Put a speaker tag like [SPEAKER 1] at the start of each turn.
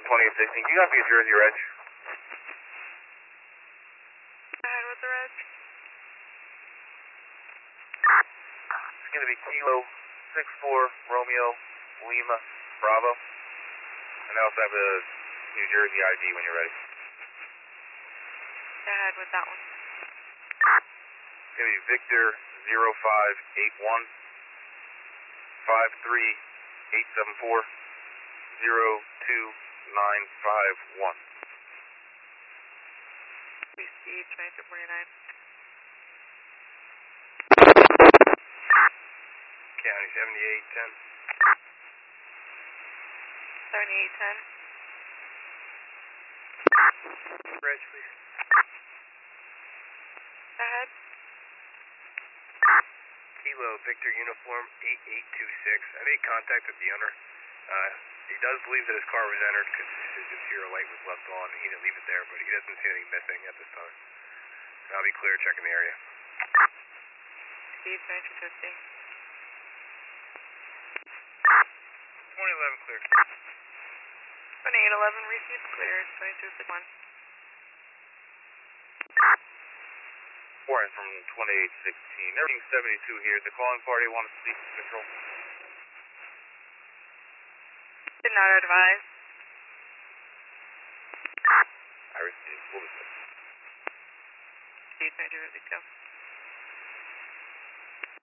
[SPEAKER 1] 2816. Can you copy Jersey Reg?
[SPEAKER 2] Go ahead with the reg.
[SPEAKER 1] It's going to be Kilo 64 Romeo Lima Bravo. And I also have a New Jersey ID when you're ready.
[SPEAKER 2] Go ahead with that one.
[SPEAKER 1] It's going to be Victor 0581 53874 02951.
[SPEAKER 2] BC 2249.
[SPEAKER 1] County 7810.
[SPEAKER 2] 7810.
[SPEAKER 1] Reg, please.
[SPEAKER 2] Go ahead.
[SPEAKER 1] Kilo Victor Uniform 8826. I made contact with the owner. He does believe that his car was entered because his interior light was left on. He didn't leave it there, but he doesn't see anything missing at this time. And I'll be clear checking the area.
[SPEAKER 2] Speed 2250.
[SPEAKER 1] 2011 clear.
[SPEAKER 2] 2811 received cleared. 2251.
[SPEAKER 1] Warren from 2816. Everything 72 here. The calling party wants to speak to control.
[SPEAKER 2] Did not advise.
[SPEAKER 1] I received.
[SPEAKER 2] Speed 2250.